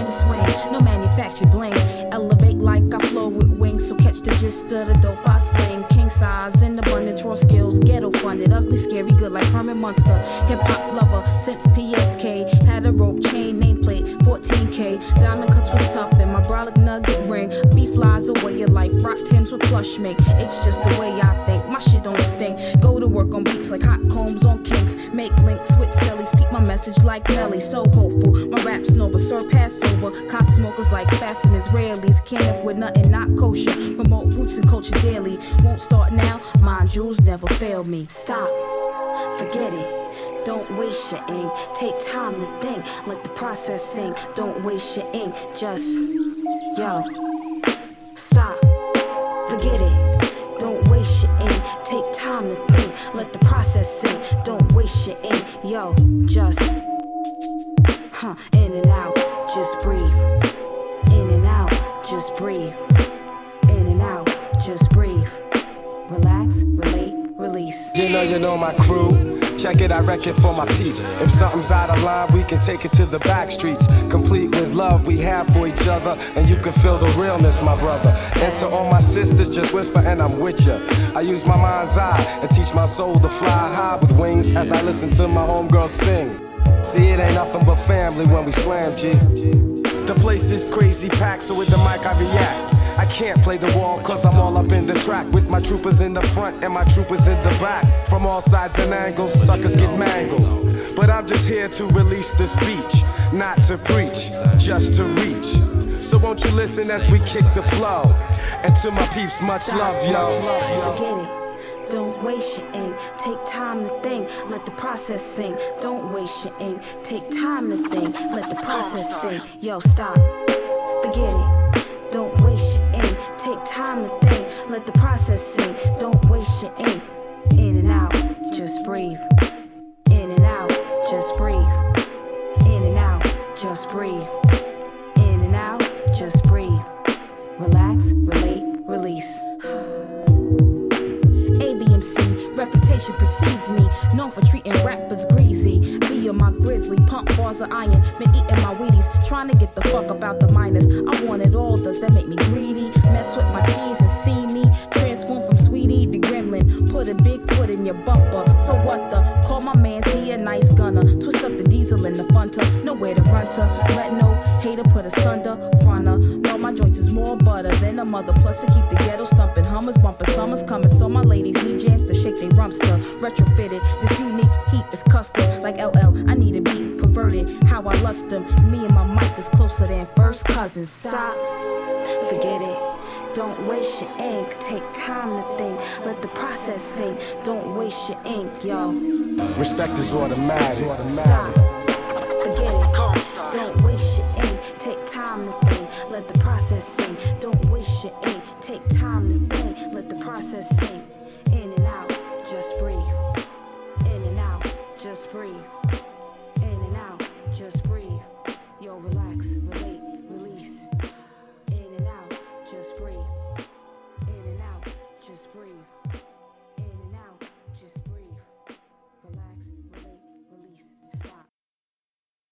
time to swing. No manufactured bling. Elevate like I flow with wings. So catch the gist of the dope I sling. King size in abundance, raw skills, ghetto funded, ugly, scary, good like Herman Munster. Hip hop lover since PSK. Had a rope chain, nameplate, 14K. Diamond cuts was tough and my brolic nugget ring. Beef flies away your life. Rock Tims with plush mink. It's just the way I think. My shit don't stink. Go to work on beats like hot combs on kinks. Make links with sellies. Peep my message like Nelly. So hopeful. My rap's nova. Surpass over. Cop smokers like fast and Israelis. Can't live with nothing not kosher. Promote roots and culture daily. Won't start now. Mind jewels never failed me. Stop. Forget it. Don't waste your ink. Take time to think. Let the process sink. Don't waste your ink. Just, yo. Stop. Forget it. Don't waste your ink. Take time to think. Let the process sink. Don't waste your ink. Yo, just, in and out. Just breathe. In and out. Just breathe. In and out. Just breathe. Relax, relate, release. You know my crew. Check it, I wreck it for my peeps. If something's out of line, we can take it to the back streets. Complete with love we have for each other, and you can feel the realness, my brother. And to all my sisters, just whisper and I'm with ya. I use my mind's eye and teach my soul to fly high with wings as I listen to my homegirls sing. See, it ain't nothing but family when we slam, G. The place is crazy packed, so with the mic I react. I can't play the wall cause I'm all up in the track with my troopers in the front and my troopers in the back. From all sides and angles, suckers get mangled. But I'm just here to release the speech, not to preach, just to reach. So won't you listen as we kick the flow? And to my peeps, much love, yo. Forget it. Don't waste your ink. Take time to think. Let the process sink. Don't waste your ink. Take time to think. Let the process sink. Yo, stop. Forget it. Don't waste your ink. Take time to think. Let the process sink. Don't waste your ink. In and out. Just breathe. In and out. Just breathe. In and out. Just breathe. In and out. Just breathe. Relax, relate, release. ABMC, reputation precedes me. Known for treating rappers greasy. Via my grizzly, pump bars of iron. Been eating my Wheaties, trying to get the fuck about the minors. I want it all, does that make me greedy? Mess with my cheese and see me transform from sweetie to gremlin. Put a big foot in your bumper. So what the? Call my man, he a nice gunner. Twist up the diesel in the funter. Nowhere to run to. Let no hater put asunder. Fronter. No, my joints is more butter than a mother. Plus to keep the ghetto stumping. Hummers bumping. Summer's coming. So my ladies need jams to shake they rumps to. Retrofitted. This unique heat is custom. Like LL, I need a beat perverted. How I lust them. Me and my mic is closer than first cousins. Stop. Forget it. Don't waste your ink. Take time to think. Let the process sink. Don't waste your ink, yo. Respect is automatic. Stop. Forget it. Don't waste your ink. Take time to think. Let the process sink. Don't waste your ink. Take time to think. Let the process sink.